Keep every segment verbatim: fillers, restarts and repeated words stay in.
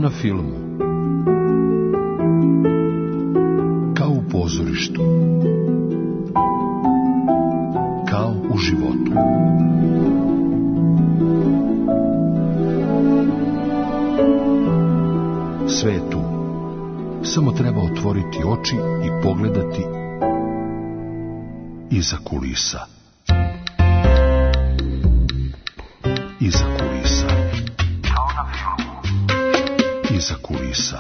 na filmu, kao u pozorištu, kao u životu. Sve je tu. Samo treba otvoriti oči i pogledati iza kulisa. Iza kulisa. Kao na filmu. Iza kulisa.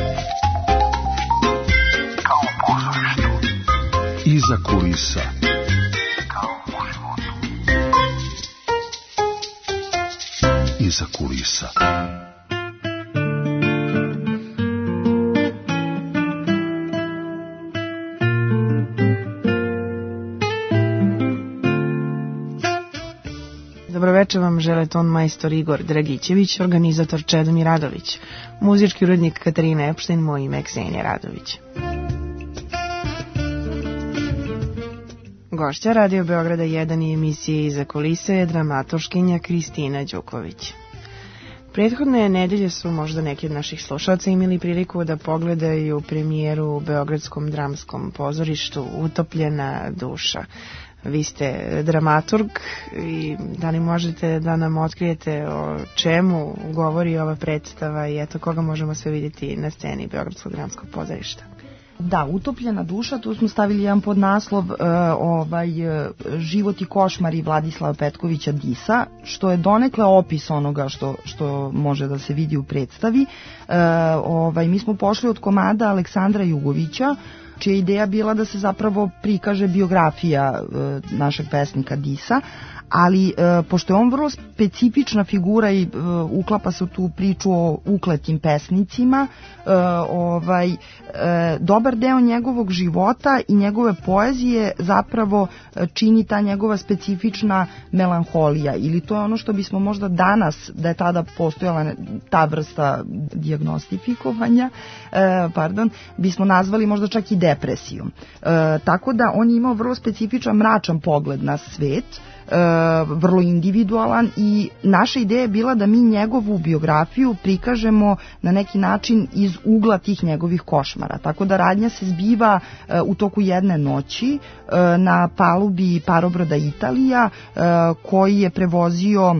Kao u pozorištu. Iza kulisa. Kao u životu. Iza kulisa. Dobroveče vam žele ton majstor Igor Dragićević, organizator Čedomir Radović, muzički urednik Katarina Epštajn, moje ime Ksenija Radović. Gošća Radio Beograda jedan i emisije Iza kulise je dramaturškinja Kristina Đuković. Prethodne nedelje su možda neki od naših slušaoca imali priliku da pogledaju premijeru u Beogradskom dramskom pozorištu Utopljena duša. Vi ste dramaturg i da li možete da nam otkrijete o čemu govori ova predstava i eto koga možemo sve vidjeti na sceni Beogradskog dramskog pozorišta? Da, Utopljena duša, tu smo stavili jedan podnaslov uh, ovaj, život i košmari Vladislava Petkovića Disa, što je donekle opis onoga što, što može da se vidi u predstavi. Uh, ovaj, mi smo pošli od komada Aleksandra Jugovića, čija je ideja bila da se zapravo prikaže biografija e, našeg pesnika Disa, ali e, pošto je on vrlo specifična figura i e, uklapa se u tu priču o ukletim pesnicima, e, ovaj, e, dobar deo njegovog života i njegove poezije zapravo e, čini ta njegova specifična melanholija, ili to je ono što bismo možda danas, da je tada postojala ta vrsta dijagnostifikovanja, e, pardon, bismo nazvali možda čak i depresijom. E, tako da on je imao vrlo specifičan mračan pogled na svet, e, vrlo individualan, i naša ideja je bila da mi njegovu biografiju prikažemo na neki način iz ugla tih njegovih košmara. Tako da radnja se zbiva e, u toku jedne noći e, na palubi parobroda Italija, e, koji je prevozio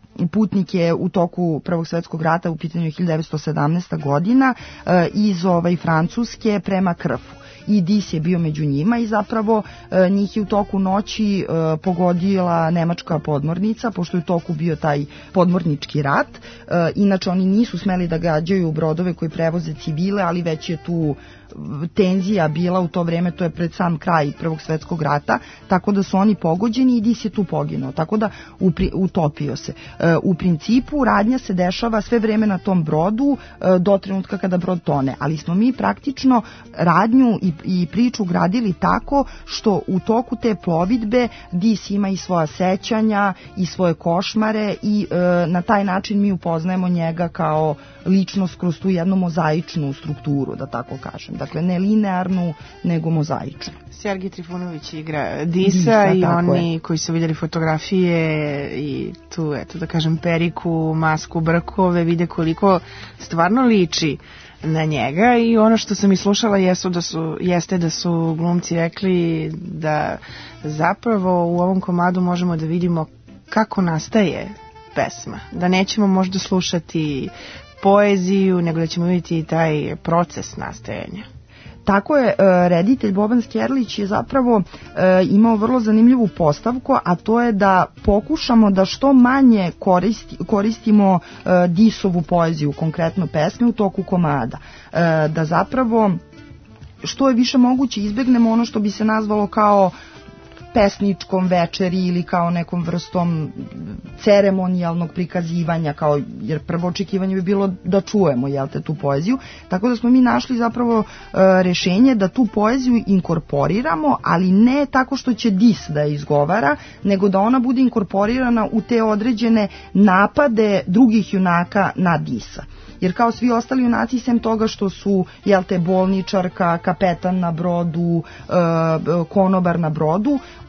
putnike u toku Prvog svetskog rata, u pitanju hiljadu devetsto sedamnaesta godina, e, iz ovaj, Francuske prema Krfu. I Dis je bio među njima i zapravo e, njih je u toku noći e, pogodila nemačka podmornica, pošto je u toku bio taj podmornički rat. E, inače oni nisu smeli da gađaju brodove koji prevoze civile, ali već je tu tenzija bila u to vreme, to je pred sam kraj Prvog svetskog rata, tako da su oni pogođeni i Dis je tu poginuo, tako da upri, utopio se. E, u principu radnja se dešava sve vreme na tom brodu e, do trenutka kada brod tone, ali smo mi praktično radnju i, i priču gradili tako što u toku te plovidbe Dis ima i svoja sećanja i svoje košmare i e, na taj način mi upoznajemo njega kao ličnost kroz tu jednu mozaičnu strukturu, da tako kažem. Dakle, ne linearnu, nego mozaičnu. Sergij Trifunović igra Disa, Disa i oni je. Koji su vidjeli fotografije i tu, eto da kažem, periku, masku, brkove, vide koliko stvarno liči na njega. I ono što sam i slušala jesu da su, jeste da su glumci rekli da zapravo u ovom komadu možemo da vidimo kako nastaje pesma. Da nećemo možda slušati poeziju, nego da ćemo vidjeti taj proces nastajanja. Tako je, reditelj Boban Skerlić je zapravo imao vrlo zanimljivu postavku, a to je da pokušamo da što manje koristi, koristimo Disovu poeziju, konkretno pesme, u toku komada. Da zapravo što je više moguće izbegnemo ono što bi se nazvalo kao pesničkom večeri ili kao nekom vrstom ceremonijalnog prikazivanja, kao, jer prvo očekivanje bi bilo da čujemo, jel te, tu poeziju, tako da smo mi našli zapravo e, rešenje da tu poeziju inkorporiramo, ali ne tako što će Dis da je izgovara, nego da ona bude inkorporirana u te određene napade drugih junaka na Disa. Jer kao svi ostali junaci, sem toga što su, jel te, bolničarka, kapetan na brodu, e, konobar na brodu,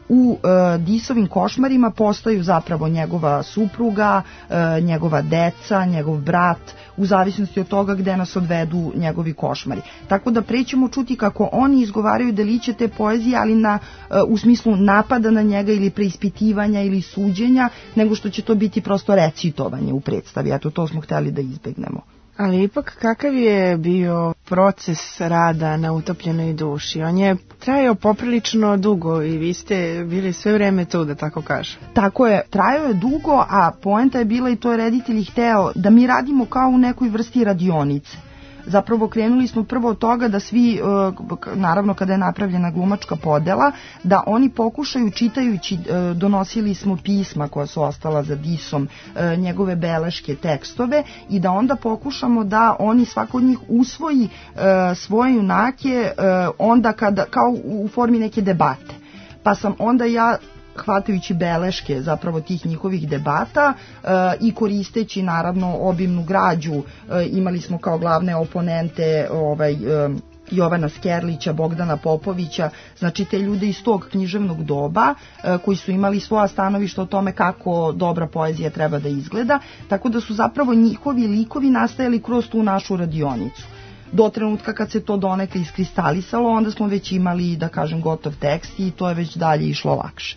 u e, Disovim košmarima postaju zapravo njegova supruga, e, njegova deca, njegov brat, u zavisnosti od toga gde nas odvedu njegovi košmari. Tako da prećemo čuti kako oni izgovaraju deliće te poezije, ali na, e, u smislu napada na njega ili preispitivanja ili suđenja, nego što će to biti prosto recitovanje u predstavi. Eto, to smo hteli da izbegnemo. Ali ipak kakav je bio proces rada na Utopljenoj duši? On je trajao poprilično dugo i vi ste bili sve vreme tu, da tako kažem. Tako je, trajao je dugo, a poenta je bila, i to je reditelj hteo, da mi radimo kao u nekoj vrsti radionice. Zapravo krenuli smo prvo od toga da svi, naravno kada je napravljena glumačka podela, da oni pokušaju čitajući, donosili smo pisma koja su ostala za Disom, njegove beleške, tekstove, i da onda pokušamo da oni svako od njih usvoji svoje junake onda kada, kao u formi neke debate. Pa sam onda ja, hvatajući beleške zapravo tih njihovih debata e, i koristeći naravno obimnu građu, e, imali smo kao glavne oponente ovaj, e, Jovana Skerlića, Bogdana Popovića, znači te ljude iz tog književnog doba e, koji su imali svoja stanovišta o tome kako dobra poezija treba da izgleda, tako da su zapravo njihovi likovi nastajali kroz tu našu radionicu. Do trenutka kad se to donekle iskristalisalo, onda smo već imali, da kažem, gotov tekst i to je već dalje išlo lakše.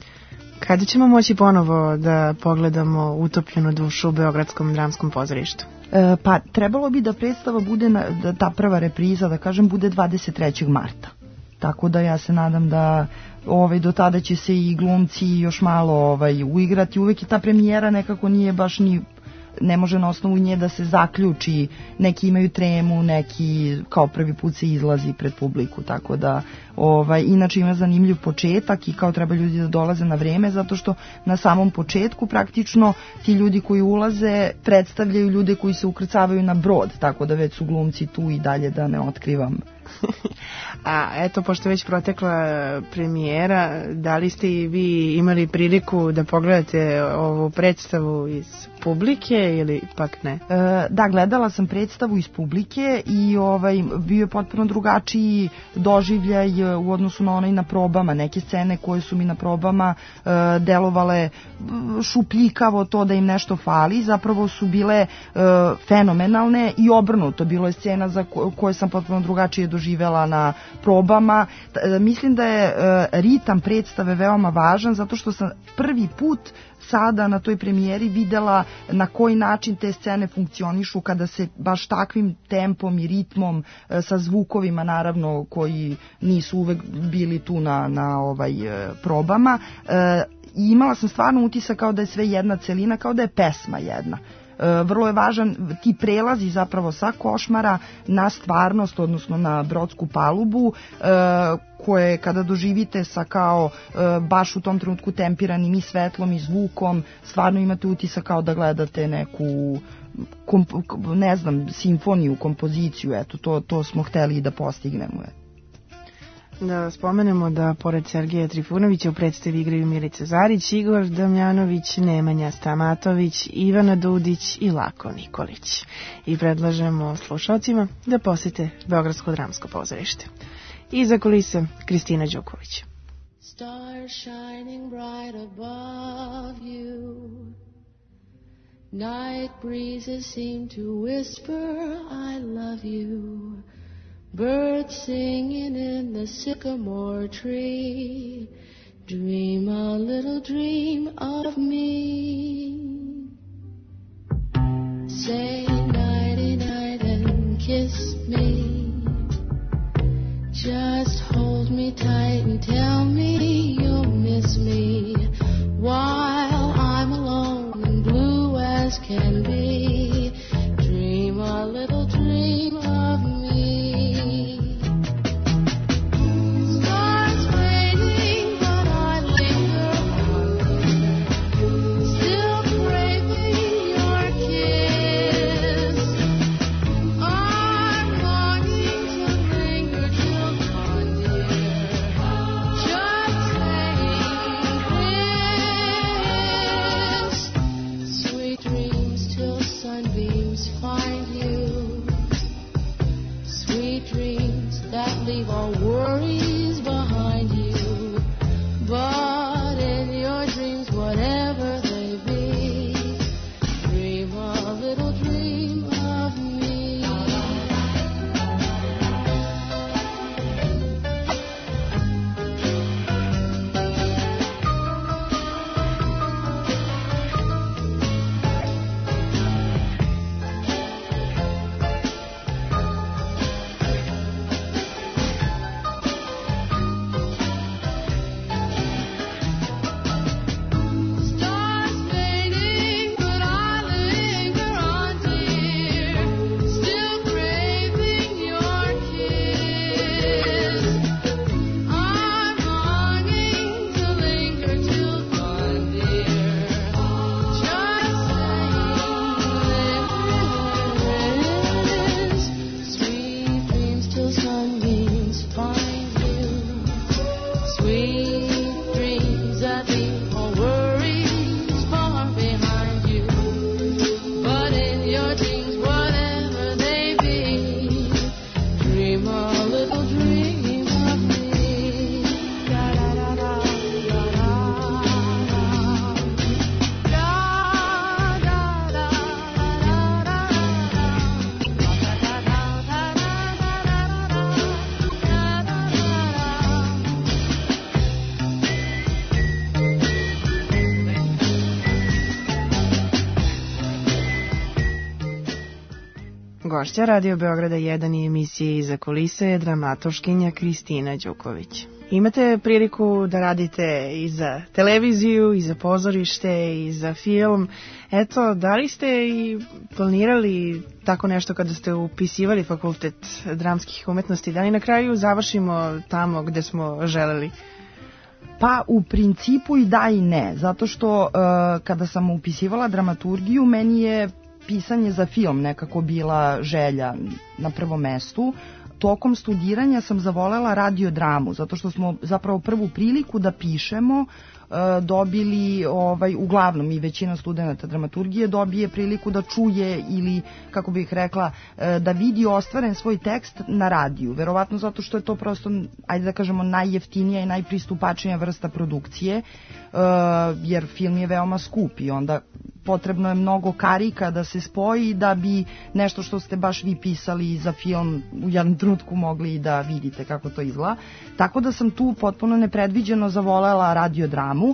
Kada ćemo moći ponovo da pogledamo Utopljenu dušu u Beogradskom dramskom pozorištu? E, pa trebalo bi da predstava bude, na, da ta prva repriza, da kažem, bude dvadeset trećeg marta. Tako da ja se nadam da ovaj, do tada će se i glumci još malo ovaj, uigrati. Uvek je ta premijera nekako nije baš ni, ne može na osnovu nje da se zaključi, neki imaju tremu, neki kao prvi put se izlazi pred publiku, tako da ovaj, inače ima zanimljiv početak i kao treba ljudi da dolaze na vreme, zato što na samom početku praktično ti ljudi koji ulaze predstavljaju ljude koji se ukrcavaju na brod, tako da već su glumci tu i dalje da ne otkrivam. A eto, pošto već protekla premijera, da li ste i vi imali priliku da pogledate ovu predstavu iz publike ili pak ne? E, da, gledala sam predstavu iz publike i ovaj, bio je potpuno drugačiji doživljaj u odnosu na onaj na probama. Neke scene koje su mi na probama e, delovale šupljikavo, to da im nešto fali, zapravo su bile e, fenomenalne i obrnuto. Bilo je scena za ko, koje sam potpuno drugačije doživjela na probama. E, mislim da je e, ritam predstave veoma važan, zato što sam prvi put sada na toj premijeri videla na koji način te scene funkcionišu kada se baš takvim tempom i ritmom, sa zvukovima naravno koji nisu uvek bili tu na, na ovaj probama, i imala sam stvarno utisak kao da je sve jedna celina, kao da je pesma jedna. Vrlo je važan ti prelazi zapravo sa košmara na stvarnost, odnosno na brodsku palubu, koje kada doživite sa kao baš u tom trenutku tempiranim i svetlom i zvukom, stvarno imate utisak kao da gledate neku, komp, ne znam, simfoniju, kompoziciju, eto, to, to smo hteli da postignemo. Da spomenemo da pored Sergeja Trifunovića u predstavi igraju Milica Zarić, Igor Damjanović, Nemanja Stamatović, Ivana Dudić i Lako Nikolić. I predlažemo slušalcima da posete Beogradsko dramsko pozorište. Iza kulise Kristina Đuković. Stars shining bright above you, night breezes seem to whisper I love you, birds singing in the sycamore tree, dream a little dream of me. Say nighty night and kiss me, just hold me tight and tell me you'll miss me, while I'm alone and blue as can be, dream a little dream of me. Gošća Radio Beograda jedan i emisije Iza kulise je dramatoškinja Kristina Đuković. Imate priliku da radite i za televiziju, i za pozorište, i za film. Eto, da li ste i planirali tako nešto kada ste upisivali Fakultet dramskih umetnosti? Da li na kraju završimo tamo gde smo želeli? Pa u principu i da i ne, zato što uh, kada sam upisivala dramaturgiju, meni je pisanje za film nekako bila želja na prvom mestu. Tokom studiranja sam zavolela radiodramu, zato što smo zapravo prvu priliku da pišemo dobili, ovaj, uglavnom i većina studenta dramaturgije dobije priliku da čuje ili, kako bih rekla, da vidi ostvaren svoj tekst na radiju. Verovatno zato što je to prosto, ajde da kažemo, najjeftinija i najpristupačnija vrsta produkcije, jer film je veoma skup i onda potrebno je mnogo karika da se spoji da bi nešto što ste baš vi pisali za film u jednom trenutku mogli i da vidite kako to izgleda. Tako da sam tu potpuno nepredviđeno zavolela radiodramu,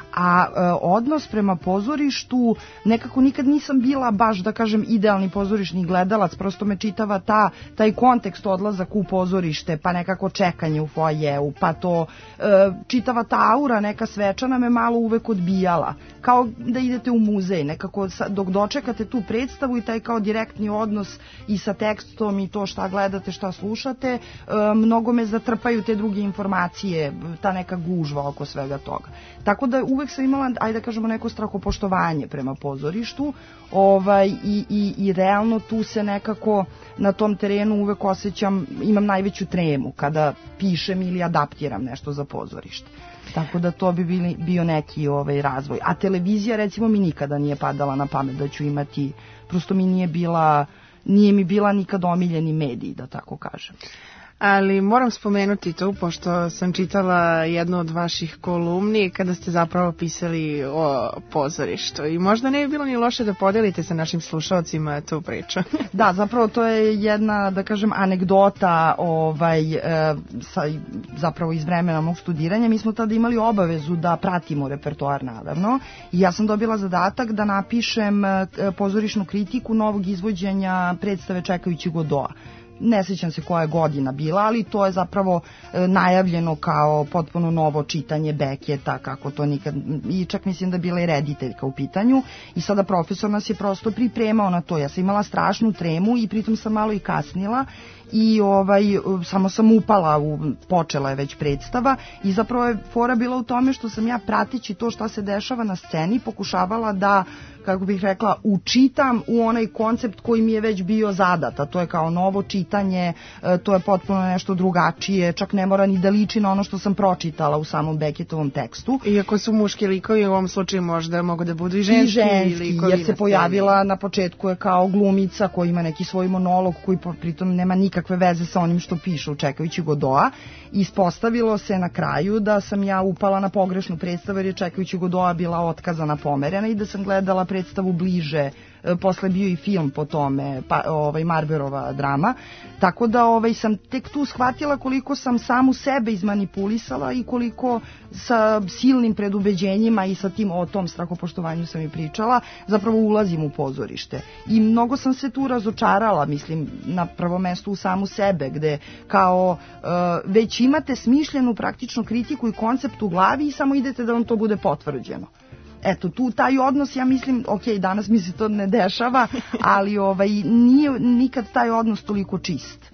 a e, odnos prema pozorištu nekako nikad nisam bila baš, da kažem, idealni pozorišni gledalac, prosto me čitava ta, taj kontekst odlazak u pozorište, pa nekako čekanje u foajeu, pa to e, čitava ta aura neka svečana me malo uvek odbijala, kao da idete u muzej, nekako dok dočekate tu predstavu i taj kao direktni odnos i sa tekstom i to šta gledate, šta slušate, e, mnogo me zatrpaju te druge informacije, ta neka gužva oko svega toga. Tako da uvek sam imala, ajde da kažemo, neko strahopoštovanje prema pozorištu, ovaj, i, i, i realno tu se nekako na tom terenu uvek osjećam, imam najveću tremu kada pišem ili adaptiram nešto za pozorište. Tako da to bi bili, bio neki ovaj razvoj. A televizija recimo mi nikada nije padala na pamet da ću imati, prosto mi nije bila, nije mi bila nikad omiljeni medij, da tako kažem. Ali moram spomenuti to, pošto sam čitala jednu od vaših kolumni kada ste zapravo pisali o pozorištu i možda ne bi bilo ni loše da podelite sa našim slušalcima tu priču. Da, zapravo to je jedna, da kažem, anegdota ovaj, e, sa, zapravo iz vremena mog studiranja. Mi smo tada imali obavezu da pratimo repertoar, naravno, i ja sam dobila zadatak da napišem e, pozorišnu kritiku novog izvođenja predstave Čekajući Godoa. Ne sjećam se koja je godina bila, ali to je zapravo e, najavljeno kao potpuno novo čitanje Beketa, kako to nikad, i čak mislim da je bila i rediteljka u pitanju, i sada profesor nas je prosto pripremao na to. Ja sam imala strašnu tremu i pritom sam malo i kasnila i ovaj, samo sam upala, u, počela je već predstava i zapravo je fora bila u tome što sam ja prateći to šta se dešava na sceni pokušavala da, kako bih rekla, učitam u onaj koncept koji mi je već bio zadat, a to je kao novo čitanje, to je potpuno nešto drugačije, čak ne mora ni da liči na ono što sam pročitala u samom Beketovom tekstu. Iako su muški likovi, u ovom slučaju možda mogu da budu i ženski, I ženski likovi, jer se pojavila na početku je kao glumica koja ima neki svoj monolog koji pritom nema nikakve veze sa onim što piše u Čekajući Godoa. Ispostavilo se na kraju da sam ja upala na pogrešnu predstavu jer je Čekajući Godoa bila otkazana, pomerena, i da sam gledala predstavu bliže, posle bio i film po tome, pa, ovaj, Marberova drama, tako da ovaj, sam tek tu shvatila koliko sam samu sebe izmanipulisala i koliko sa silnim predubeđenjima i sa tim, o tom strahopoštovanju sam i pričala, zapravo ulazim u pozorište. I mnogo sam se tu razočarala, mislim, na prvo mesto u samu sebe, gde kao uh, već imate smišljenu praktičnu kritiku i koncept u glavi i samo idete da vam to bude potvrđeno. Eto, tu taj odnos, ja mislim, ok, danas mi se to ne dešava, ali ovaj, nije nikad taj odnos toliko čist.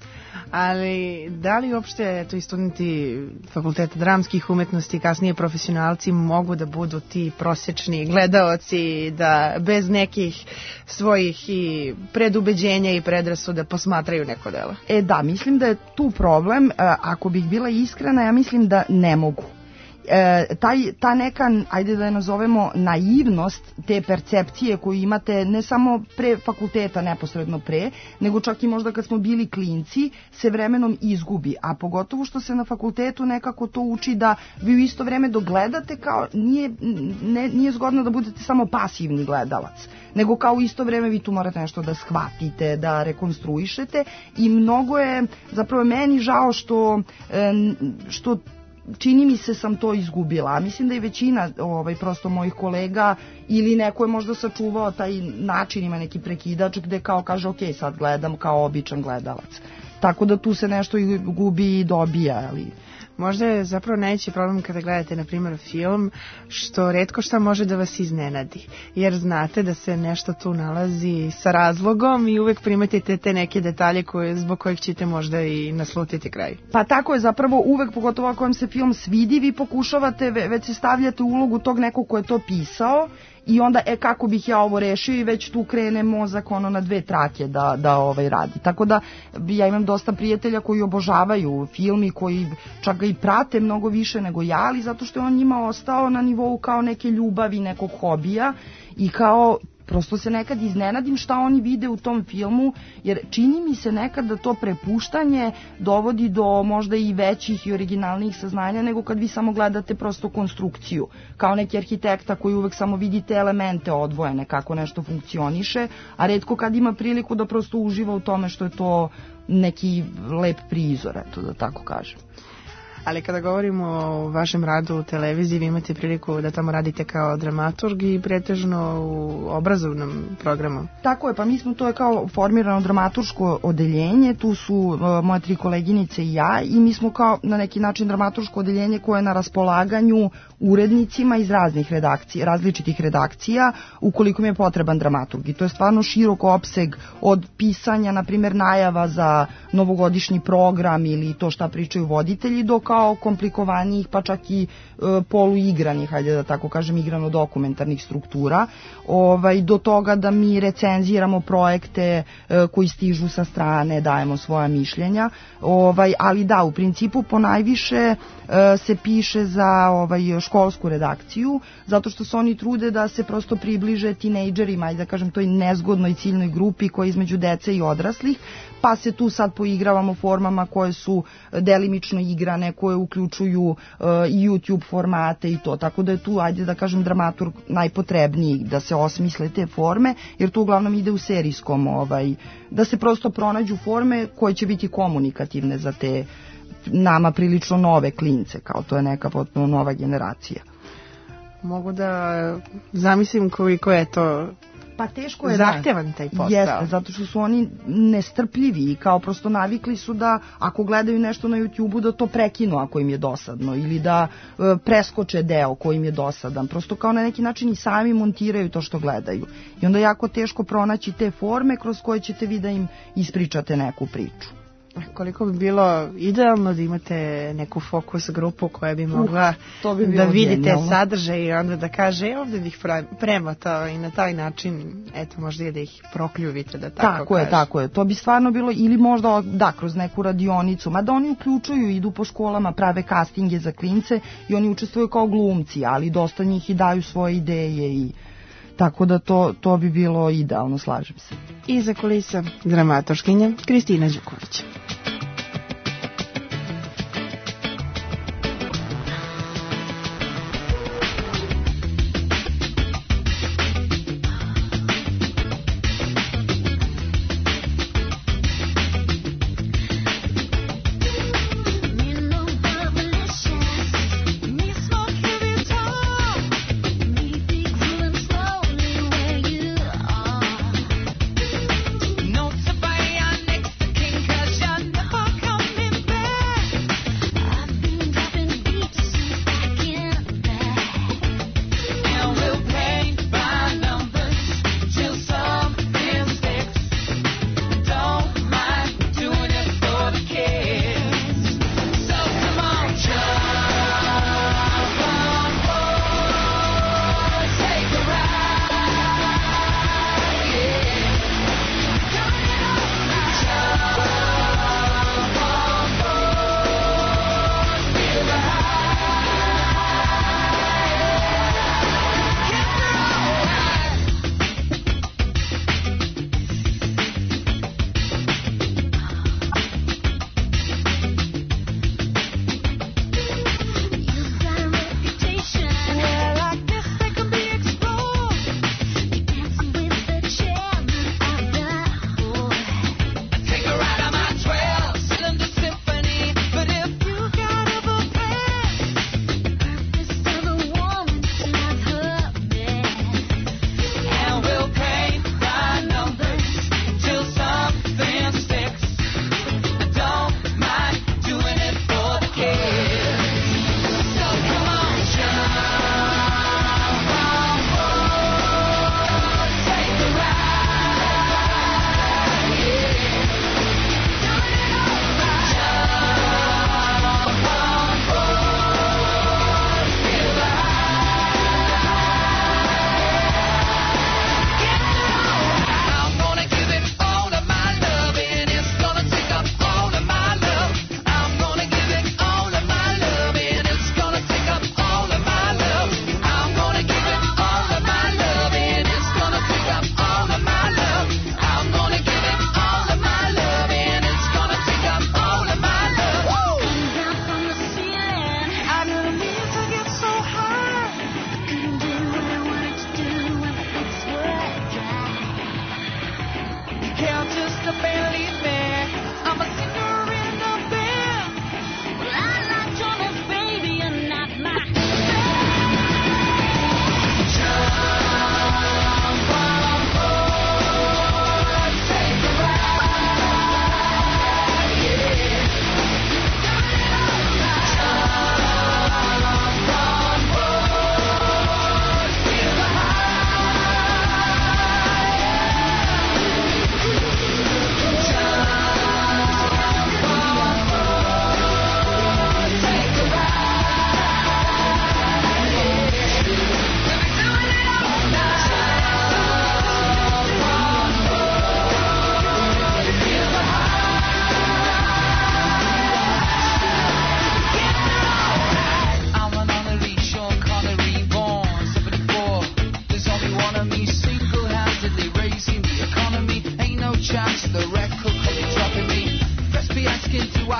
Ali da li uopšte to i studenti Fakulteta dramskih umetnosti, kasnije profesionalci, mogu da budu ti prosječni gledaoci, da bez nekih svojih i predubeđenja i predrasuda posmatraju neko delo? E da, mislim da je tu problem. Ako bih bila iskrena, ja mislim da ne mogu. E, taj, ta neka, ajde da je nazovemo, naivnost te percepcije koju imate ne samo pre fakulteta, neposredno pre, nego čak i možda kad smo bili klinci, se vremenom izgubi, a pogotovo što se na fakultetu nekako to uči da vi u isto vreme dok gledate, kao nije, ne, nije zgodno da budete samo pasivni gledalac, nego kao u isto vreme vi tu morate nešto da shvatite, da rekonstruišete, i mnogo je zapravo meni žao što, što čini mi se sam to izgubila. A mislim da i većina ovaj, prosto mojih kolega ili neko je možda sačuvao taj način, ima neki prekidač gde kao kaže ok, sad gledam kao običan gledalac. Tako da tu se nešto i gubi i dobija, ali... Možda je zapravo najveći problem kada gledate, na primjer, film, što retko šta može da vas iznenadi. Jer znate da se nešto tu nalazi sa razlogom i uvek primetite te neke detalje koje, zbog kojih ćete možda i naslutiti kraj. Pa tako je, zapravo uvek, pogotovo ako vam se film svidi, vi pokušavate, već se stavljate u ulogu tog nekog ko je to pisao, i onda, e, kako bih ja ovo rešio, i već tu krene mozak ono na dve trake da, da ovaj radi. Tako da ja imam dosta prijatelja koji obožavaju film i koji čak ga i prate mnogo više nego ja, ali zato što je on njima ostao na nivou kao neke ljubavi, nekog hobija i kao... Prosto se nekad iznenadim šta oni vide u tom filmu, jer čini mi se nekad da to prepuštanje dovodi do možda i većih i originalnijih saznanja nego kad vi samo gledate prosto konstrukciju. Kao neki arhitekta koji uvek samo vidi te elemente odvojene, kako nešto funkcioniše, a retko kad ima priliku da prosto uživa u tome što je to neki lep prizor, eto da tako kažem. Ali kada govorimo o vašem radu u televiziji, vi imate priliku da tamo radite kao dramaturg i pretežno u obrazovnom programu. Tako je, pa mi smo, to je kao formirano dramaturško odeljenje, tu su uh, moje tri koleginice i ja, i mi smo kao na neki način dramaturško odeljenje koje je na raspolaganju urednicima iz raznih redakcija, različitih redakcija, ukoliko mi je potreban dramaturg. I to je stvarno širok opseg od pisanja, na primjer, najava za novogodišnji program ili to šta pričaju voditelji, do kao komplikovanijih, pa čak i e, poluigranih, hajde da tako kažem, igrano-dokumentarnih struktura, ovaj, do toga da mi recenziramo projekte e, koji stižu sa strane, dajemo svoja mišljenja, ovaj, ali da, u principu ponajviše e, se piše za ovaj, školsku redakciju, zato što se oni trude da se prosto približe tinejdžerima i da kažem toj nezgodnoj ciljnoj grupi koja je između dece i odraslih, pa se tu sad poigravamo formama koje su delimično igrane, koje uključuju uh, i YouTube formate i to, tako da je tu, ajde da kažem, dramaturg najpotrebniji da se osmisle te forme, jer tu uglavnom ide u serijskom, ovaj, da se prosto pronađu forme koje će biti komunikativne za te nama prilično nove klince, kao to je neka potpuno nova generacija. Mogu da zamislim koliko je to pa teško je zahtevan taj posao. Jeste, zato što su oni nestrpljivi i kao prosto navikli su da ako gledaju nešto na YouTubeu da to prekinu ako im je dosadno ili da e, preskoče deo koji im je dosadan. Prosto kao na neki način i sami montiraju to što gledaju. I onda je jako teško pronaći te forme kroz koje ćete vi da im ispričate neku priču. Koliko bi bilo idealno da imate neku fokus grupu koja bi mogla uh, bi da vidi te genijalno. Sadržaje i onda da kaže e, ovdje bih prematao i na taj način, eto, možda je da ih prokljuvite, da tako, tako kaže. Tako je, tako je. To bi stvarno bilo, ili možda da, kroz neku radionicu, mada oni uključuju, idu po školama, prave castinge za klince i oni učestvuju kao glumci, ali dosta njih i daju svoje ideje i tako da to, to bi bilo idealno, slažem se. Iza kulisa dramaturškinja Kristina Đuković. Cause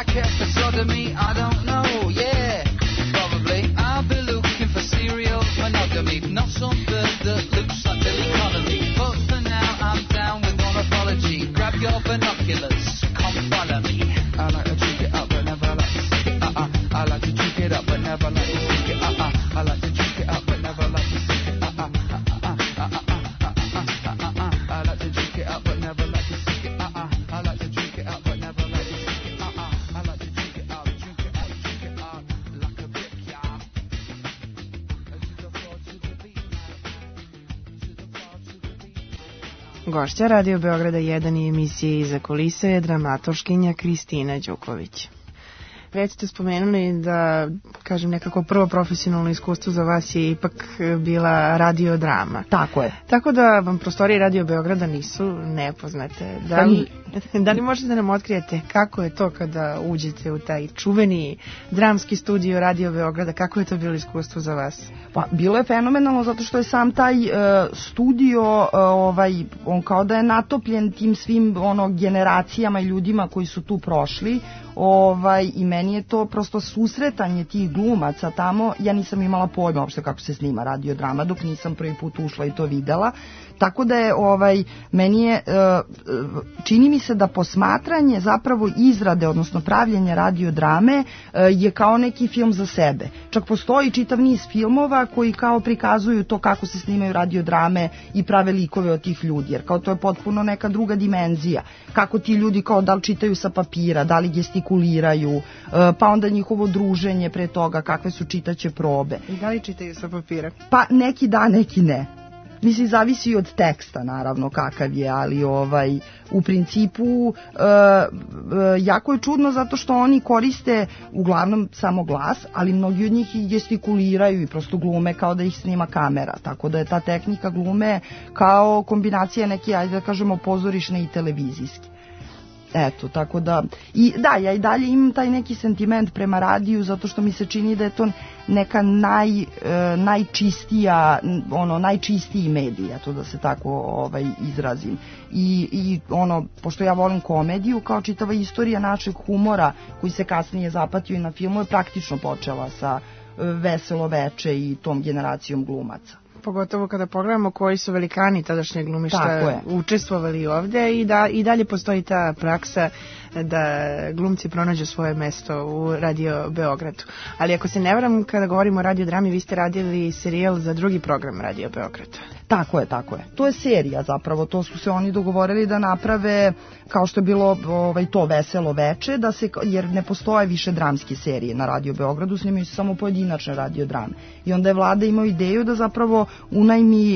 I care for sodomy, I don't know, yeah. Probably I'll be looking for serial monogamy, not some bird that looks like the economy. But for now I'm down with all apology. Grab your binoculars, come follow me. I like to drink it up but never like to stick it, uh-uh. I like to drink it up but never like to stick it, uh-uh. I like to drink it up but never like to stick it, uh-uh. I like to drink it up but never like to stick it, uh-uh. I like to drink it up but never like to stick it, uh-uh. I like to drink it up, drink it up, drink it up like a brick, yeah. To the floor, to the beat, to the floor, to the beat. Gošća Radio Beograda jedan i emisije Iza kulise je dramatoškinja Kristina Đuković. Već ste spomenuli da, kažem, nekako prvo profesionalno iskustvo za vas je ipak bila radiodrama. Tako je. Tako da vam prostorije Radio Beograda nisu nepoznate. Da li, da li možete da nam otkrijete kako je to kada uđete u taj čuveni dramski studio Radio Beograda, kako je to bilo iskustvo za vas? Pa, bilo je fenomenalno zato što je sam taj uh, studio, uh, ovaj, on kao da je natopljen tim svim ono, generacijama i ljudima koji su tu prošli. Ovaj, i meni je to prosto susretanje tih glumaca tamo, ja nisam imala pojma uopšte kako se snima radiodrama dok nisam prvi put ušla i to videla, tako da je ovaj, meni je čini mi se da posmatranje zapravo izrade, odnosno pravljenje radiodrame je kao neki film za sebe. Čak postoji čitav niz filmova koji kao prikazuju to kako se snimaju radiodrame i prave likove od tih ljudi, jer kao to je potpuno neka druga dimenzija, kako ti ljudi kao da li čitaju sa papira, da li gestikuliraju, pa onda njihovo druženje pre toga, kakve su čitaće probe. I da li čitaju sa papira? Pa neki da, neki ne. Mislim, zavisi od teksta, naravno, kakav je, ali ovaj, u principu uh, uh, jako je čudno zato što oni koriste uglavnom samo glas, ali mnogi od njih i gestikuliraju i prosto glume kao da ih snima kamera, tako da je ta tehnika glume kao kombinacija neke, ajde da kažemo, pozorišne i televizijske. Eto, tako da, i da, ja i dalje imam taj neki sentiment prema radiju, zato što mi se čini da je to neka naj, e, najčistija, ono, najčistiji medij, eto da se tako ovaj, izrazim. I, I ono, pošto ja volim komediju, kao čitava istorija našeg humora, koji se kasnije zapatio i na filmu, je praktično počela sa e, Veselo veče i tom generacijom glumaca. Pogotovo kada pogledamo koji su velikani tadašnje glumišta učestvovali ovde i da i dalje postoji ta praksa da glumci pronađu svoje mesto u Radio Beogradu. Ali ako se ne varam, kada govorimo o radiodrami, vi ste radili serijal za drugi program Radio Beograda. Tako je, tako je. To je serija zapravo, to su se oni dogovorili da naprave, kao što je bilo ovaj, to Veselo veče, da se, jer ne postoje više dramske serije na Radio Beogradu, snimaju se samo pojedinačne radiodrame. I onda je vlada imao ideju da zapravo unajmi e,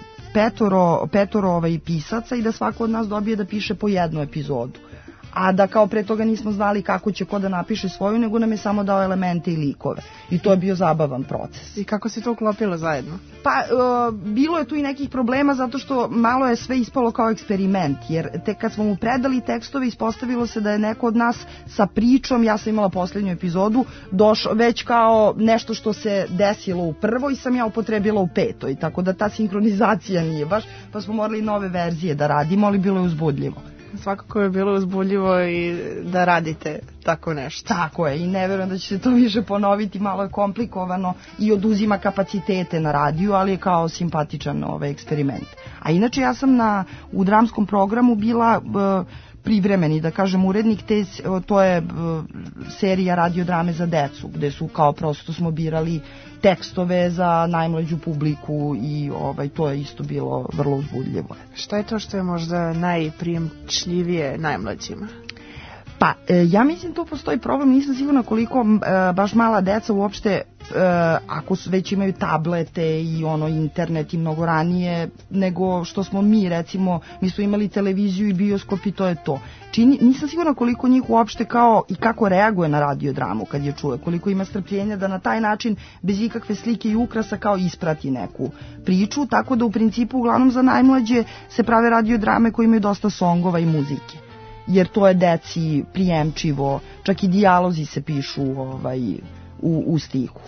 petoro, petoro ovaj, pisaca i da svako od nas dobije da piše po jednu epizodu. A da kao pre toga nismo znali kako će ko da napiše svoju, nego nam je samo dao elemente i likove. I to je bio zabavan proces. I kako se to uklopilo zajedno? Pa, e, bilo je tu i nekih problema zato što malo je sve ispalo kao eksperiment, jer tek kad smo mu predali tekstove ispostavilo se da je neko od nas sa pričom, ja sam imala poslednju epizodu, došao već kao nešto što se desilo u prvoj sam ja upotrebila u petoj, tako da ta sinhronizacija nije baš, pa smo morali nove verzije da radimo, ali bilo je uzbudljivo. Svakako je bilo uzbudljivo i da radite tako nešto. Tako je, i ne verujem da će se to više ponoviti, malo je komplikovano i oduzima kapacitete na radiju, ali je kao simpatičan ovaj eksperiment. A inače ja sam na, u dramskom programu bila uh, privremeni, da kažem, urednik, te, to je uh, serija radiodrame za decu, gde su kao prosto smo birali tekstove za najmlađu publiku i ovaj, to je isto bilo vrlo uzbudljivo. Šta je to što je možda najprijemčljivije najmlađima? Pa, e, ja mislim tu postoji problem, nisam sigurna koliko e, baš mala deca uopšte, e, ako su, već imaju tablete i ono internet i mnogo ranije nego što smo mi, recimo, mi smo imali televiziju i bioskop i to je to. Čini, nisam sigurna koliko njih uopšte kao i kako reaguje na radiodramu kad je čuje, koliko ima strpljenja da na taj način bez ikakve slike i ukrasa kao isprati neku priču, tako da u principu uglavnom za najmlađe se prave radiodrame koje imaju dosta songova i muzike. Jer to je deci prijemčivo, čak i dijalozi se pišu ovaj, u, u stihu.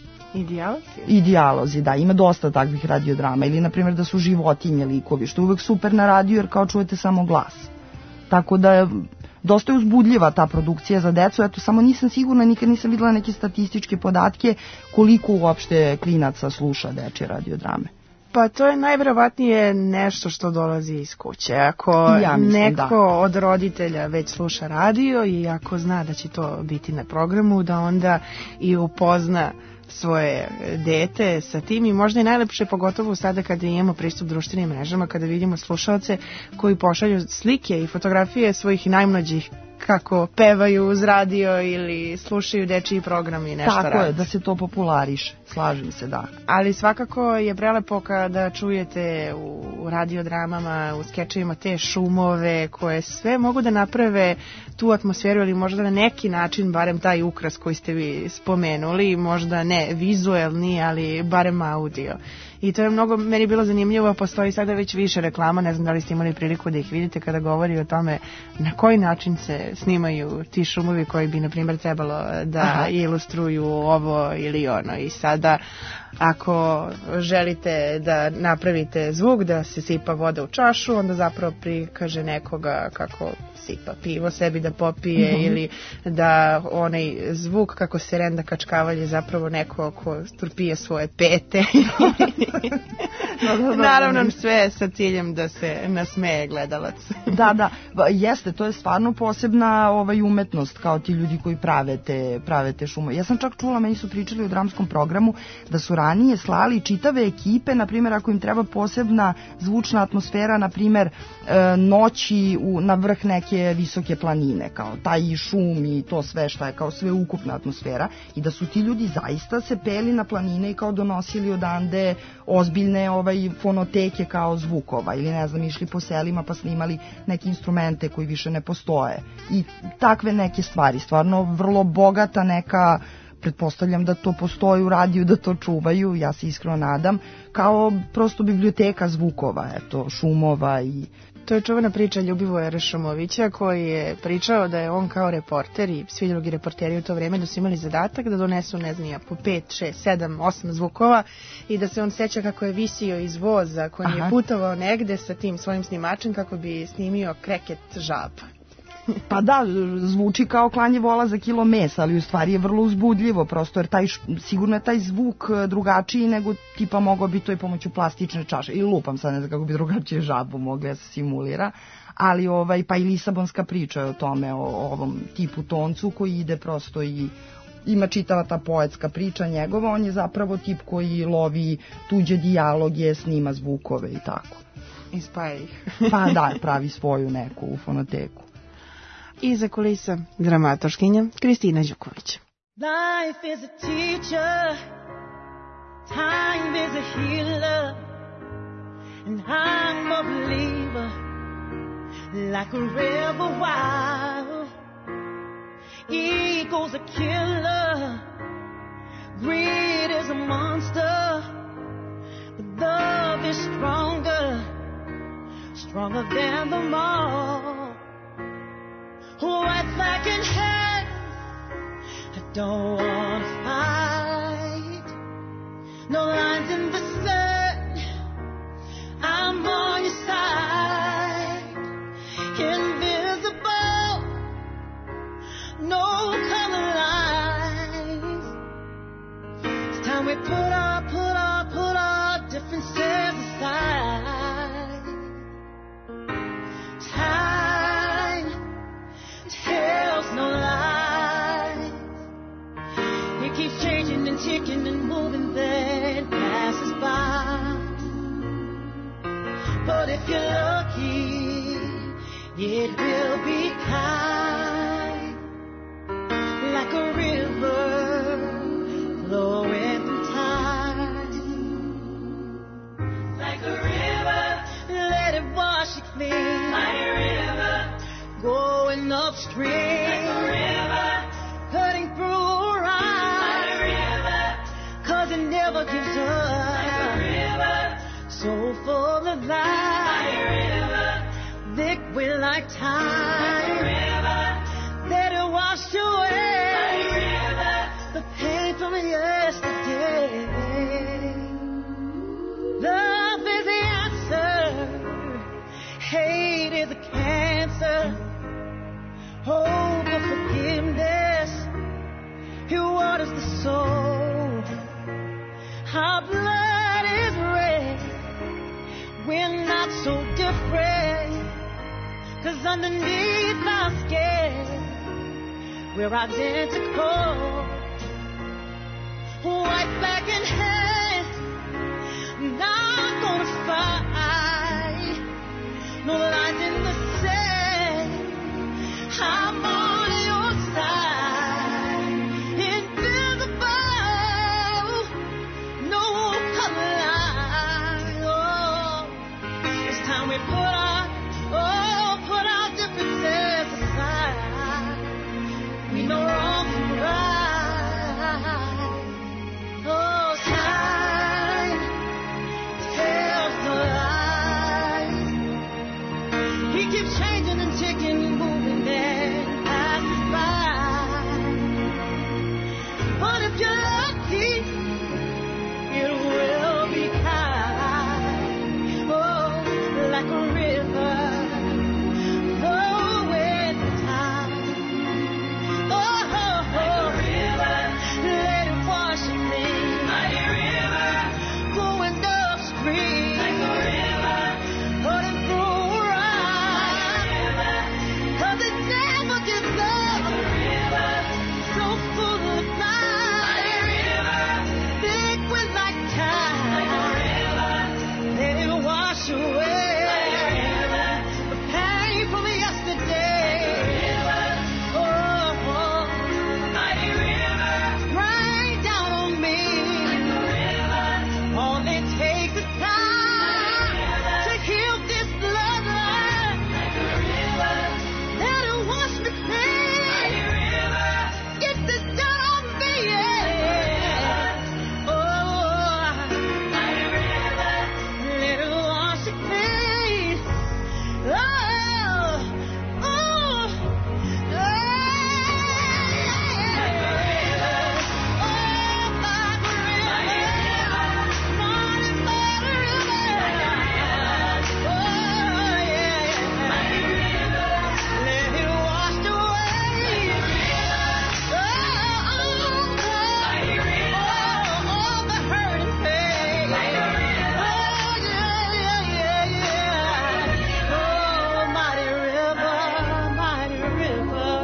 I dijalozi? I dijalozi, da, ima dosta takvih radiodrama. Ili, na primjer, da su životinje likovi, što je uvek super na radiju, jer kao čujete samo glas. Tako da dosta je uzbudljiva ta produkcija za decu, eto samo nisam sigurna, nikad nisam videla neke statističke podatke koliko uopšte klinaca sluša dečje radiodrame. Pa to je najverovatnije nešto što dolazi iz kuće. Ako ja mislim, neko da. od roditelja već sluša radio i ako zna da će to biti na programu, da onda i upozna svoje dete sa tim i možda je najlepše pogotovo sada kada imamo pristup društvenim mrežama, kada vidimo slušalce koji pošalju slike i fotografije svojih najmlađih kako pevaju uz radio ili slušaju dečiji program i nešto radi. Tako je, da se to populariše, slažem se, da. Ali svakako je prelepo kada čujete u radiodramama, u skečevima te šumove koje sve mogu da naprave tu atmosferu ili možda na neki način, barem taj ukras koji ste vi spomenuli, možda ne vizuelni, ali barem audio. I to je mnogo, meni bilo zanimljivo, postoji sada već više reklama, ne znam da li ste imali priliku da ih vidite kada govori o tome na koji način se snimaju ti šumovi koji bi, na primjer, trebalo da Aha. ilustruju ovo ili ono. I sada, ako želite da napravite zvuk, da se sipa voda u čašu, onda zapravo prikaže nekoga kako sipa pivo sebi da popije mm-hmm. ili da onaj zvuk kako se renda kačkavalje zapravo neko ko pije svoje pete. da, da, da, Naravno sve sa ciljem da se nasmeje gledalac. da, da, jeste, to je stvarno posebna ovaj, umetnost kao ti ljudi koji prave te, prave te šume. Ja sam čak čula, meni su pričali u dramskom programu da su ranije slali čitave ekipe, na primjer ako im treba posebna zvučna atmosfera, na primjer noći u, na vrh neke visoke planine, kao taj šum i to sve šta je kao sve ukupna atmosfera i da su ti ljudi zaista se peli na planine i kao donosili odande ozbiljne ovaj fonoteke kao zvukova ili ne znam išli po selima pa snimali neke instrumente koji više ne postoje i takve neke stvari, stvarno vrlo bogata neka, pretpostavljam da to postoji u radiju, da to čuvaju, ja se iskreno nadam, kao prosto biblioteka zvukova, eto, šumova i... To je čuvena priča Ljubivoja Rešomovića koji je pričao da je on kao reporter i svi drugi reporteri u to vreme da su imali zadatak da donesu, ne znam ja, po pet, šest, sedam, osam zvukova i da se on seća kako je visio iz voza kojim je putovao negde sa tim svojim snimačem kako bi snimio kreket žaba. Pa da, zvuči kao klanje vola za kilo mesa, ali u stvari je vrlo uzbudljivo, prosto jer taj, sigurno je taj zvuk drugačiji nego tipa mogao bi to i pomoću plastične čaše. I lupam sad, ne znam kako bi drugačije žabu mogla da se simulira, ali ovaj, pa i Lisabonska priča je o tome, o, o ovom tipu toncu koji ide prosto i ima čitava ta poetska priča njegova, on je zapravo tip koji lovi tuđe dijaloge, snima zvukove i tako. I spaja ih. Pa da, pravi svoju neku fonoteku. Iza kulisa dramatoškinja Kristina Đuković. Life is a teacher, time is a healer, and I'm a believer, like a river wild. Ego's a killer, greed is a monster, but love is stronger, stronger than them all. White flag in hand, I don't wanna fight. No lines in the sand, I'm on your side. Invisible, no color lines. It's time we put our, put our, put our differences aside. Time tells no lies. It keeps changing and ticking and moving, then passes by. But if you're lucky, it will be kind, like a river flowing through time. Like a river, let it wash it clean. Like a river, going upstream, like a river, cutting through rhyme, like a river, 'cause it never gives up, like a river, so full of life, like a river, liquid like time, like a river, let it wash away, like a river, the pain from yesterday. Love is the answer, hate is a cancer. Oh, but forgiveness, it waters the soul. Our blood is red. We're not so different. 'Cause underneath our skin, we're identical. White, black, and hand. Not gonna fight. No lines in the sand. I'm on your side. Invisible. No color line. Oh, it's time we put our, oh, put our differences aside. We know wrong from right. Oh, time tells no lies. He keeps changing and ticking, moving and passing by. But if you're lucky, it will be kind. Oh, like a river, flowing with time. Oh, oh, oh, river, let it wash me. Like a river, going upstream. Like a river, cutting through right. 'Cause it never gives up. Like a river, so full of life. Like a river, liquid like time. Like a river, let it wash away. Like a river, the pain from yesterday. Like a river, oh, oh, like a river, rain down on me. Like a river, all it takes is time to heal this bloodline. Like a river, let it wash me clean. Like a river, get this done on me, yeah. Oh, like a river, let it wash it clean. Oh, oh, yeah. Like a river, oh, like a river, running by the river. Oh, yeah, like a river, let it wash away. Oh, like a river, all the hurt and pain. Like a river, oh, yeah, yeah, yeah, yeah. Oh, mighty river, mighty river.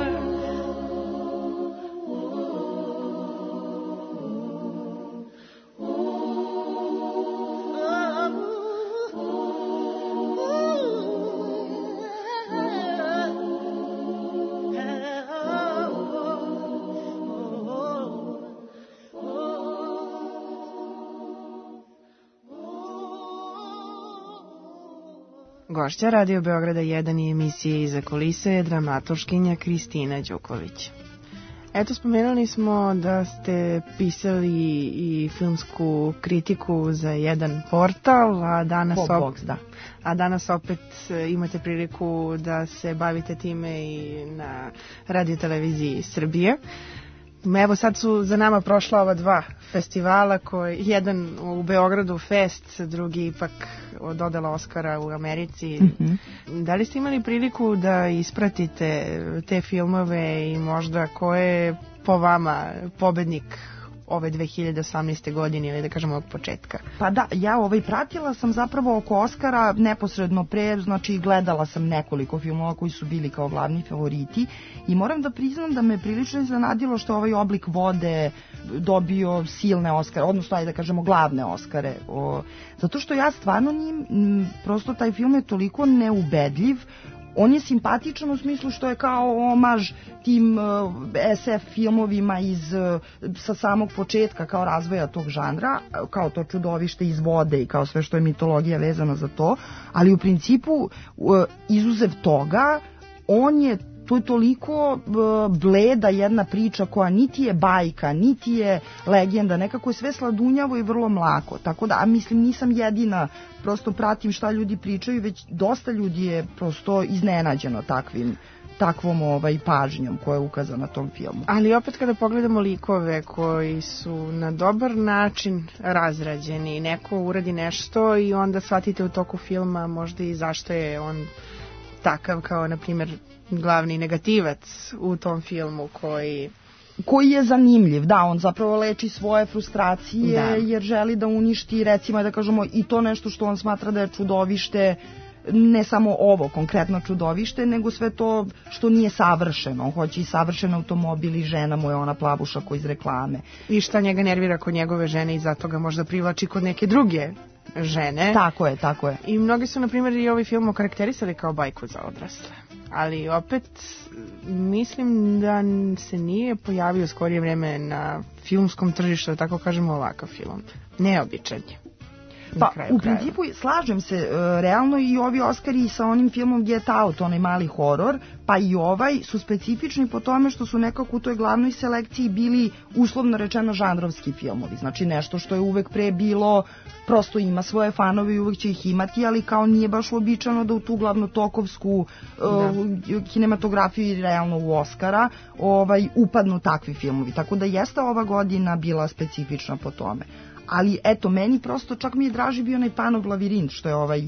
Gošća Radio Beograda jedan i emisije Iza kulise je dramaturškinja Kristina Đuković. Eto, spomenuli smo da ste pisali i filmsku kritiku za jedan portal, a danas, Popbox, da. a danas opet imate priliku da se bavite time i na radioteleviziji Srbije. Evo sad su za nama prošla ova dva festivala, koji, jedan u Beogradu Fest, drugi ipak dodala Oskara u Americi. Mhm. Da li ste imali priliku da ispratite te filmove i možda ko je po vama pobednik ove dve hiljade osamnaeste. godine ili da kažemo od početka? Pa da, ja ovaj pratila sam zapravo oko Oskara neposredno pre, znači gledala sam nekoliko filmova koji su bili kao glavni favoriti i moram da priznam da me prilično iznenadilo što ovaj Oblik vode dobio silne Oskare, odnosno ajde da kažemo glavne Oskare. O, zato što ja stvarno njim, m, prosto taj film je toliko neubedljiv. On je simpatičan u smislu što je kao omaž tim uh, es ef filmovima iz, uh, sa samog početka kao razvoja tog žanra, kao to čudovište iz vode i kao sve što je mitologija vezana za to, ali u principu uh, izuzev toga on je to je toliko uh, bleda jedna priča koja niti je bajka, niti je legenda, nekako je sve sladunjavo i vrlo mlako, tako da, a mislim nisam jedina, prosto pratim šta ljudi pričaju, već dosta ljudi je prosto iznenađeno takvim takvom ovaj pažnjom koja je ukazana tom filmu. Ali opet kada pogledamo likove koji su na dobar način razrađeni, neko uradi nešto i onda shvatite u toku filma možda i zašto je on takav kao, na primjer, glavni negativac u tom filmu koji... koji je zanimljiv, da, on zapravo leči svoje frustracije, da. Jer želi da uništi, recimo, da kažemo, i to nešto što on smatra da je čudovište, ne samo ovo konkretno čudovište, nego sve to što nije savršeno. On hoće i savršen automobil i žena mu je ona plavuša ko iz reklame. I šta njega nervira kod njegove žene i zato ga možda privlači kod neke druge žene. Tako je, tako je. I mnogi su, na primjer, i ovaj film okarakterisali kao bajku za odrasle. Ali opet mislim da se nije pojavio skorije vreme na filmskom tržištu, da tako kažemo, ovakav film. Neobičan je. Pa, u principu, slažem se, realno i ovi Oskari sa onim filmom Get Out, onaj mali horor, pa i ovaj su specifični po tome što su nekako u toj glavnoj selekciji bili uslovno rečeno žanrovski filmovi. Znači nešto što je uvek pre bilo, prosto ima svoje fanove i uvek će ih imati, ali kao nije baš uobičajeno da u tu glavno tokovsku uh, kinematografiju i realno u Oskara ovaj, upadnu takvi filmovi. Tako da jeste ova godina bila specifična po tome. Ali eto, meni prosto čak mi je draži bio onaj Panov lavirint što je ovaj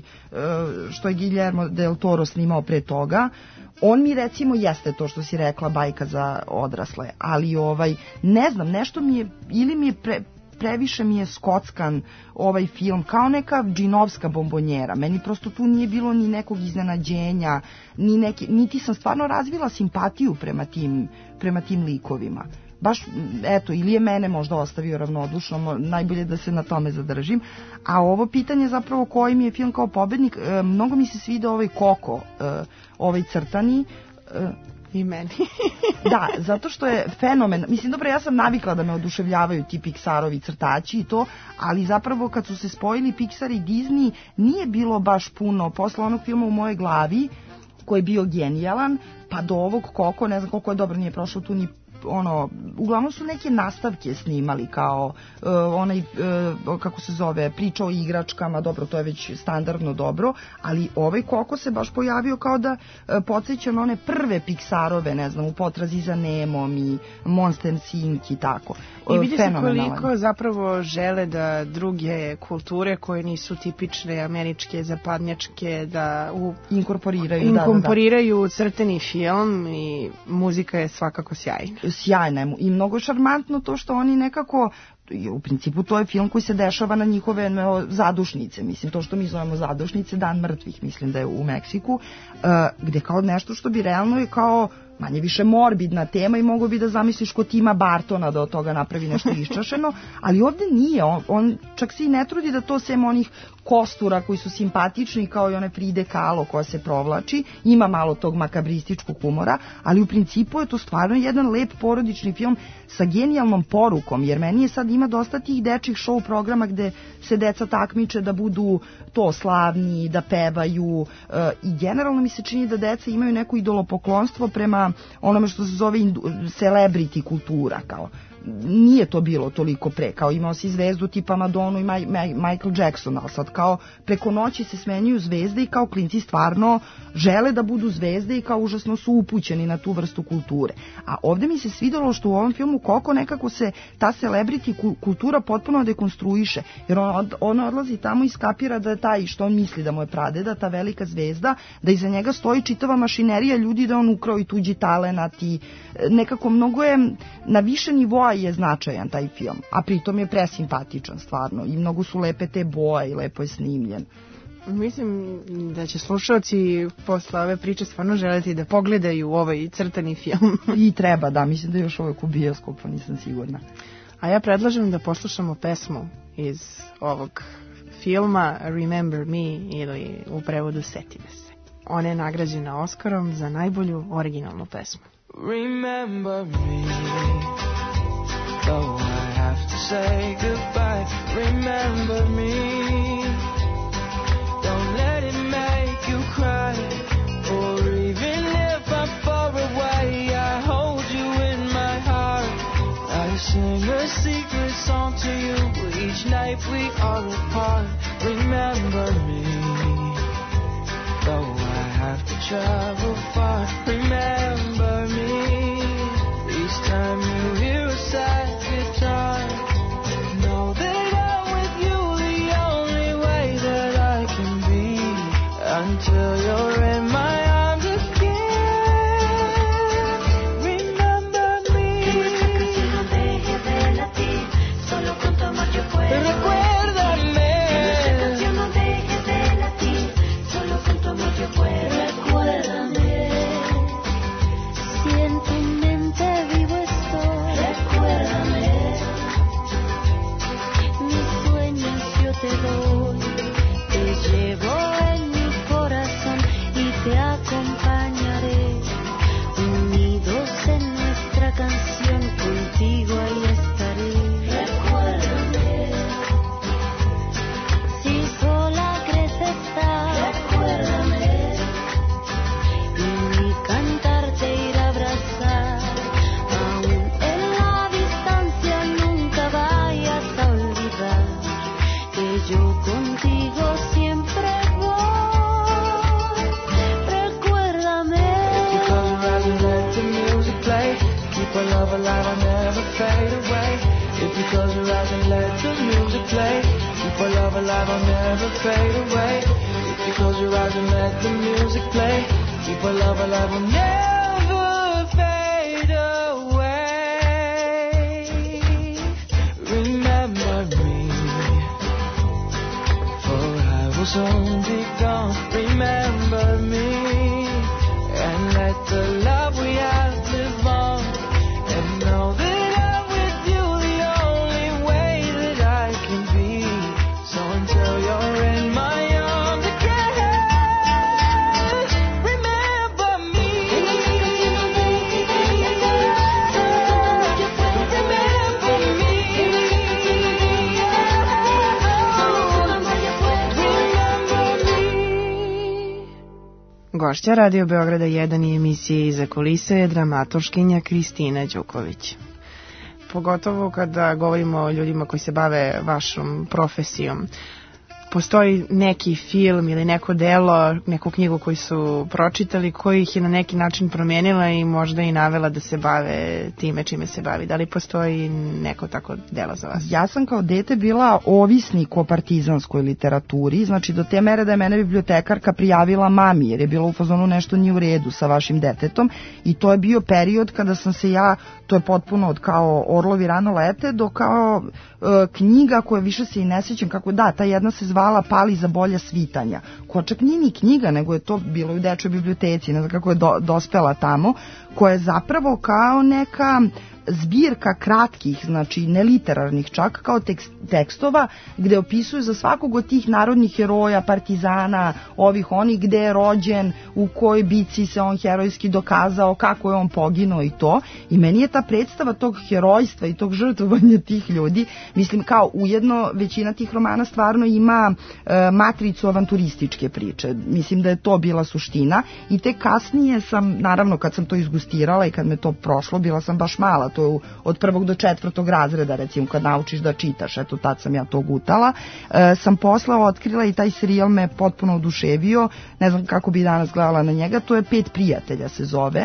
što je Guillermo del Toro snimao pre toga. On mi recimo jeste to što si rekla bajka za odrasle, ali ovaj ne znam, nešto mi je ili mi je pre, previše mi je skockan ovaj film, kao neka džinovska bombonjera. Meni prosto tu nije bilo ni nekog iznenađenja, ni neki, niti sam stvarno razvila simpatiju prema tim, prema tim likovima. Baš, eto, ili je mene možda ostavio ravnodušno, najbolje da se na tome zadržim. A ovo pitanje zapravo koji mi je film kao pobednik, e, mnogo mi se svida ovaj Koko, e, ovaj crtani. E, I meni. Da, zato što je fenomen. Mislim, dobro, ja sam navikla da me oduševljavaju ti Pixarovi crtači i to, ali zapravo kad su se spojili Pixar i Disney, nije bilo baš puno. Posle onog filma U mojoj glavi, koji je bio genijalan, pa do ovog Koko, ne znam koliko je dobro, nije prošlo tu ni ono, uglavnom su neke nastavke snimali kao uh, onaj, uh, kako se zove, priča o igračkama, dobro, to je već standardno dobro, ali ovaj Koko se baš pojavio kao da uh, podsjeća na one prve Pixarove, ne znam, U potrazi za Nemom i Monster Incorporated i tako. I vidi se koliko zapravo žele da druge kulture koje nisu tipične američke, zapadnjačke, da u, inkorporiraju, inkorporiraju da, da, da. crteni film i muzika je svakako sjajna. Sjajna je i mnogo šarmantno to što oni nekako, u principu to je film koji se dešava na njihove no, zadušnice, mislim to što mi zovemo zadušnice, Dan mrtvih, mislim da je u Meksiku, uh, gde kao nešto što bi realno je kao manje više morbidna tema i mogo bi da zamisliš kod Tima Bartona da od toga napravi nešto iščašeno, ali ovde nije, on, on čak se i ne trudi da to sem onih kostura koji su simpatični kao i one Fride Kahlo koja se provlači, ima malo tog makabrističkog humora, ali u principu je to stvarno jedan lep porodični film sa genijalnom porukom, jer meni je sad ima dosta tih dečjih show programa gde se deca takmiče da budu to slavni, da pevaju e, i generalno mi se čini da deca imaju neko idolopoklonstvo prema onome što se zove celebrity kultura, kao nije to bilo toliko pre, kao imao si zvezdu tipa Madonu i Maj, Maj, Michael Jackson, ali sad kao preko noći se smenjuju zvezde i kao klinci stvarno žele da budu zvezde i kao užasno su upućeni na tu vrstu kulture. A ovde mi se svidelo što u ovom filmu Koko nekako se ta celebrity kultura potpuno dekonstruiše, jer on, on odlazi tamo i skapira da je taj što on misli da mu je pradeda, ta velika zvezda, da iza njega stoji čitava mašinerija ljudi, da on ukrao i tuđi talenat i nekako mnogo je na više nivoa je značajan taj film, a pritom je presimpatičan stvarno i mnogo su lepe te boje i lepo je snimljen. Mislim da će slušalci posle ove priče stvarno želeti da pogledaju ovaj crtani film. I treba, da, mislim da je još uvek u bioskopu, nisam sigurna. A ja predlažem da poslušamo pesmu iz ovog filma Remember Me ili u prevodu Seti me se. Ona je nagrađena Oskarom za najbolju originalnu pesmu. Remember me, though I have to say goodbye. Remember me, don't let it make you cry. Or even if I'm far away, I hold you in my heart. I sing a secret song to you each night we are apart. Remember me, though I have to travel far. Remember me, each time you hear a sad guitar. Know that I'm with you the only way that I can be, until you're in my arms. let the music play. Keep our love alive, I'll never fade away. If you close your eyes and let the music play, keep our love alive, I'll never fade away. Remember me, for I will soon be gone. Remember me, and let the love we have live on. And know that I'm with you the only way that I can be. So until you're in my arms again, remember me. Remember me. Gošća Radio Beograda jedan i emisije Iza kulise je dramaturškinja Kristina Đuković. Pogotovo kada govorimo o ljudima koji se bave vašom profesijom. Postoji neki film ili neko delo, neku knjigu koju su pročitali, koji ih je na neki način promijenila i možda i navela da se bave time čime se bavi. Da li postoji neko tako delo za vas? Ja sam kao dete bila ovisnik o partizanskoj literaturi, znači do te mere da je mene bibliotekarka prijavila mami, jer je bilo u fazonu nešto nije u redu sa vašim detetom, i to je bio period kada sam se ja, to je potpuno od kao Orlovi rano lete do kao e, knjiga koje više se i ne sjećam kako, da, ta jedna se zvala Pali za bolja svitanja, koja čak nije ni knjiga, nego je to bilo u dečoj biblioteci, ne znam kako je do, dospela tamo, koja je zapravo kao neka zbirka kratkih, znači neliterarnih čak, kao tekst, tekstova gde opisuju za svakog od tih narodnih heroja, partizana, ovih onih, gde je rođen, u kojoj bici se on herojski dokazao, kako je on poginuo i to. I meni je ta predstava tog herojstva i tog žrtvovanja tih ljudi, mislim kao ujedno većina tih romana stvarno ima e, matricu avanturističke priče. Mislim da je to bila suština i te kasnije sam, naravno kad sam to izgustirala i kad me to prošlo, bila sam baš mala, to je od prvog do četvrtog razreda, recimo kad naučiš da čitaš, eto tad sam ja to gutala, e, sam posle otkrila i taj serijal me potpuno oduševio, ne znam kako bi danas gledala na njega, to je Pet prijatelja se zove.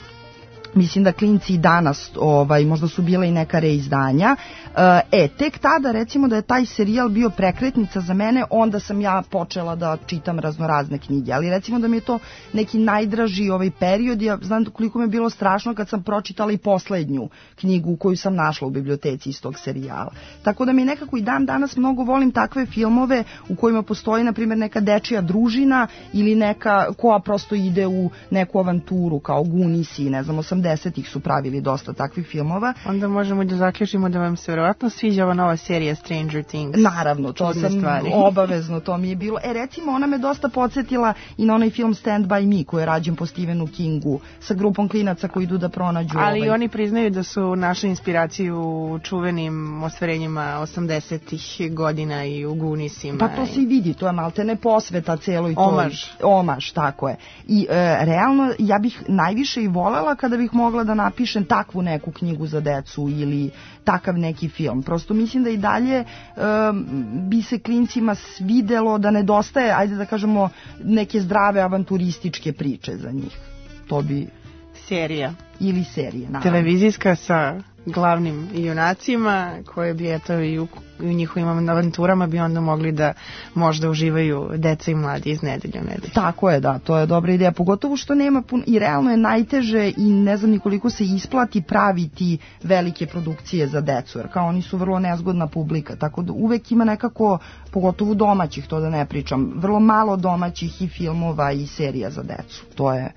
Mislim da klinci i danas, ovaj, možda su bile i neka reizdanja. E, tek tada recimo da je taj serijal bio prekretnica za mene, onda sam ja počela da čitam raznorazne knjige, ali recimo da mi je to neki najdraži ovaj period, ja znam koliko mi je bilo strašno kad sam pročitala i poslednju knjigu koju sam našla u biblioteci iz tog serijala. Tako da mi nekako i dan danas mnogo volim takve filmove u kojima postoji, na primjer, neka dečija družina ili neka koja prosto ide u neku avanturu, kao Gooniesi, ne znam, osamdesetih su pravili dosta takvih filmova. Onda možemo da zaključimo da vam se verovatno sviđa ova nova serija Stranger Things. Naravno, to sam stvari. Obavezno, to mi je bilo. E, recimo, ona me dosta podsjetila i na onaj film Stand By Me, koji je rađen po Stephenu Kingu, sa grupom klinaca koji idu da pronađu... Ali ovaj... oni priznaju da su našli inspiraciju u čuvenim ostvarenjima osamdesetih godina i u Gooniesima. Pa to se i vidi, to je maltene posveta celoj toj... Omaž. Omaž, tako je. I e, realno, ja bih najviše i volela kada bih mogla da napišem takvu neku knjigu za decu ili takav neki film. Prosto mislim da i dalje um, bi se klincima svidelo da nedostaje, ajde da kažemo, neke zdrave avanturističke priče za njih. To bi... Serija. Ili serije, naravno. Televizijska sa glavnim junacima koje bi eto i u, i u njihovim avanturama bi onda mogli da možda uživaju deca i mladi iz nedelje u nedelju. Tako je, da, to je dobra ideja, pogotovo što nema puno, i realno je najteže i ne znam nikoliko se isplati praviti velike produkcije za decu, jer kao oni su vrlo nezgodna publika, tako da uvek ima nekako, pogotovo domaćih, to da ne pričam, vrlo malo domaćih i filmova i serija za decu, to je...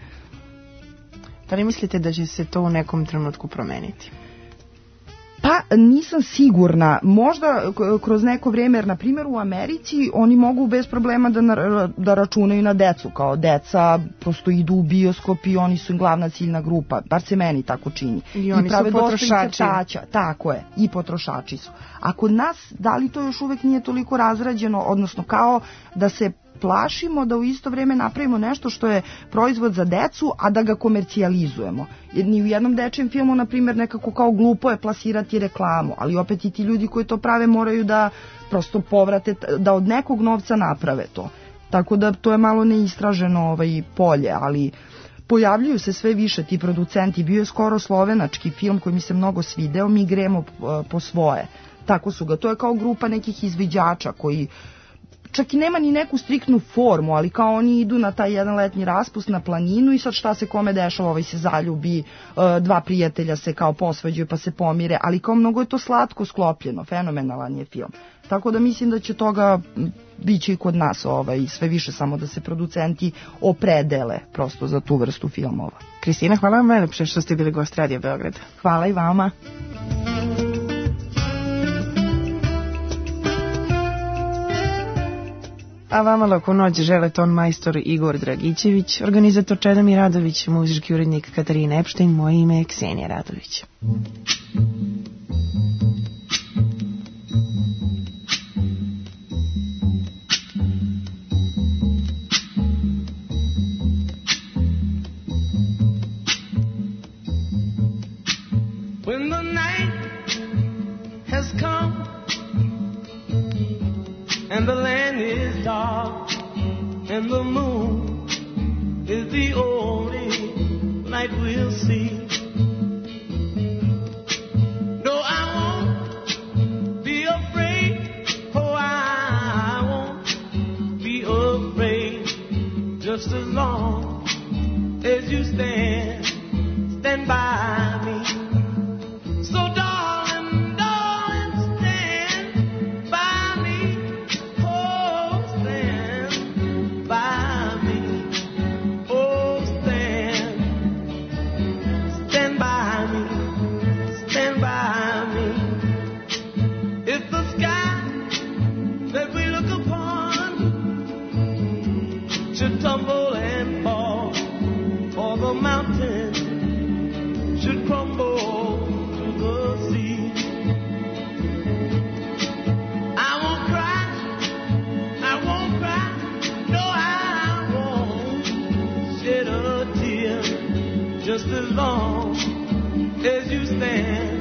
Da li mislite da će se to u nekom trenutku promeniti? Pa nisam sigurna, možda kroz neko vrijeme, jer na primjer u Americi oni mogu bez problema da, na, da računaju na decu, kao deca prosto idu u bioskop i oni su im glavna ciljna grupa, bar se meni tako čini. I oni I prave su potrošači. Tako je, i potrošači su. A kod nas, da li to još uvek nije toliko razrađeno, odnosno kao da se plašimo da u isto vrijeme napravimo nešto što je proizvod za decu, a da ga komercijalizujemo. Jer ni u jednom dečijem filmu, na primjer, nekako kao glupo je plasirati reklamu, ali opet i ti ljudi koji to prave moraju da prosto povrate, da od nekog novca naprave to. Tako da to je malo neistraženo ovaj polje, ali pojavljuju se sve više ti producenti. Bio je skoro slovenački film koji mi se mnogo svideo, Mi gremo po svoje. tako su ga. To je kao grupa nekih izviđača koji čak i nema ni neku striktnu formu, ali kao oni idu na taj jedan letnji raspust na planinu i sad šta se kome dešava, ovaj se zaljubi, dva prijatelja se kao posvađaju pa se pomire, ali kao mnogo je to slatko sklopljeno, fenomenalan je film. Tako da mislim da će toga biće i kod nas ovaj, sve više, samo da se producenti opredele prosto za tu vrstu filmova. Kristina, hvala vam najlepše što ste bili gost Radio Beograd. Hvala i vama. A vama laku noć žele ton majstor Igor Dragićević, organizator Čedomir Radović, muzički urednik Katarina Epštajn, moje ime je Ksenija Radović. When the night has come and the land is dark and the moon is the only light we'll see. No, I won't be afraid. Oh, I won't be afraid. Just as long as you stand, stand by me. So darling, darling, stand by me. Oh, stand by me. Oh, stand, stand by me. Stand by me. If the sky that we look upon should tumble and fall, or the mountain should crumble to the sea, I won't cry, I won't cry, no, I won't shed a tear, just as long as you stand